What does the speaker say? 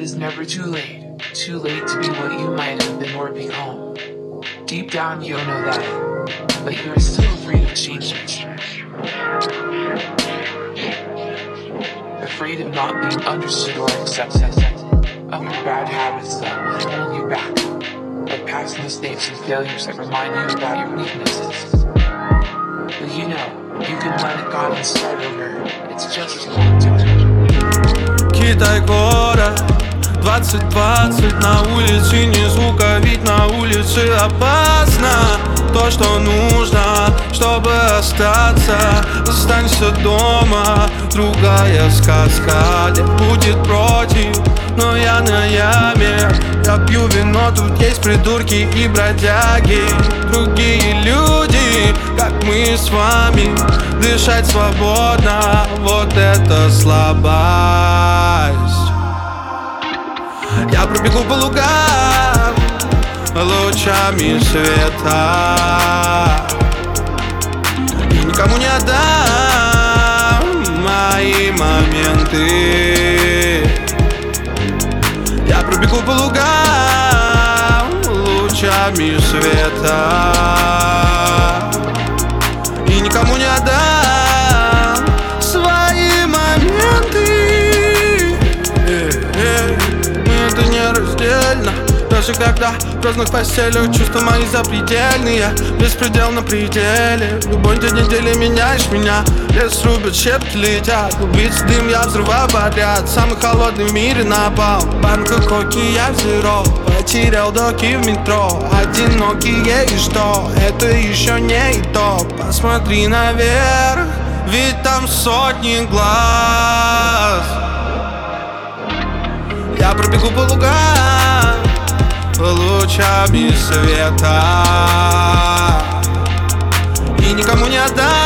is never too late. Too late to be what you might have been or become. Deep down you know that, but you are still afraid of changes. Afraid of not being understood or accepted. Of your bad habits that will hold you back. Of past mistakes and failures that remind you about your weaknesses. But you know, you can let it go and start over. It's just a long time. Китай город 2020, на улице ни звука, ведь на улице опасно. То, что нужно, чтобы остаться, останься дома. Другая сказка, где будет против, но я на яме. Я пью вино, тут есть придурки и бродяги. Другие люди, как мы с вами. Дышать свободно, вот это слабость. Я пробегу по лугам лучами света и никому не отдам мои моменты. Я пробегу по лугам лучами света и никому не отдам свои моменты. Это нераздельно. Даже когда в разных постелях чувства мои запредельные. Беспредел на пределе. Любой день недели меняешь меня. Лес рубят, щепки летят. Убийцы дым, я взрываю подряд. Самый холодный в мире напал. Банка коки, я взял. Потерял доки в метро. Одинокие и что? Это еще не и то. Посмотри наверх, ведь там сотни глаз. Я пробегу по лугам лучами света и никому не отдам